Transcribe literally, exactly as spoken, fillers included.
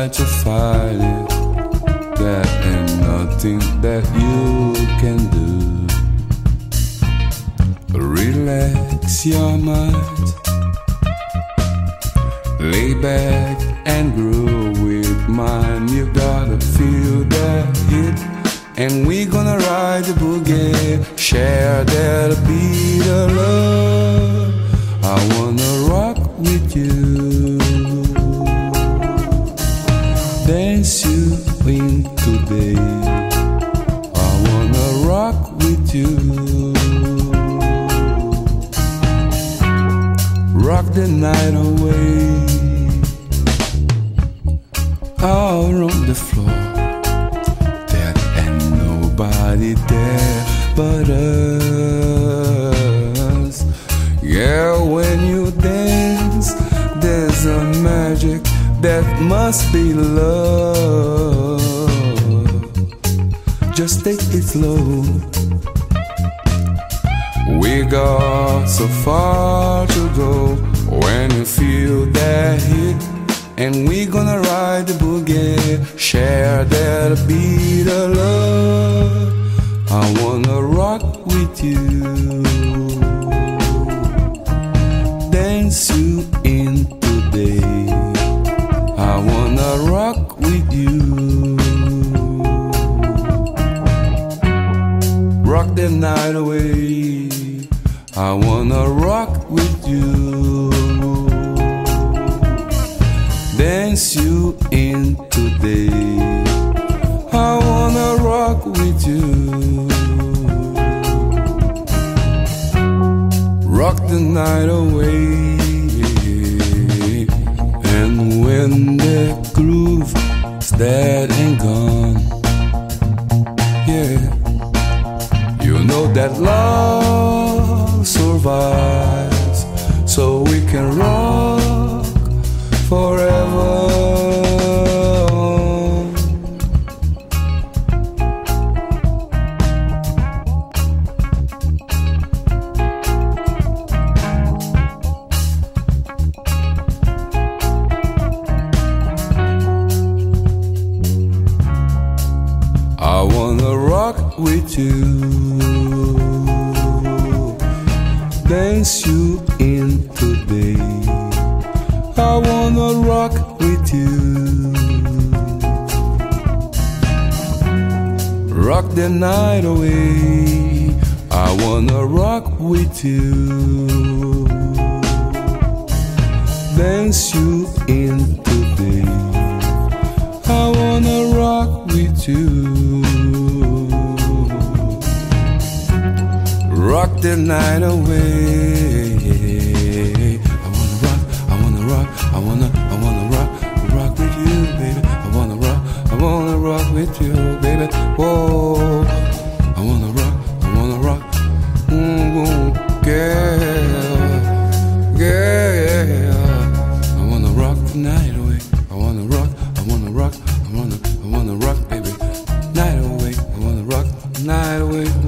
try to fight it, there ain't nothing that you can do. Relax your mind, lay back and groove with mine. You gotta feel that hit, and we gonna ride the boogie, share that beat of love. I wanna rock with you, dance you in today. I wanna rock with you, rock the night away. Out on the floor, there ain't nobody there but us. Yeah, when you dance, there's a magic that must be love. Just take it slow. We got so far to go. When you feel that hit, and we gonna ride the boogie, share that beat of love. I wanna rock with you, dance you in today. I wanna rock with you, rock the night away. I wanna rock with you, dance you in today. I wanna rock with you, rock the night away. And when the groove is dead and gone, yeah, you know that love survives, so we can rock forever. I wanna rock with you, dance you in today. I wanna rock with you, rock the night away. I wanna rock with you, dance you in today. I wanna rock with you, rock the night away. I wanna rock, I wanna rock, I wanna, I wanna rock, rock with you, baby. I wanna rock, I wanna rock with you, baby. Whoa, I wanna rock, I wanna rock, mm-hmm. Girl, girl. I wanna rock the night away. I wanna rock, I wanna rock, I wanna, I wanna rock, baby. Night away, I wanna rock the night away.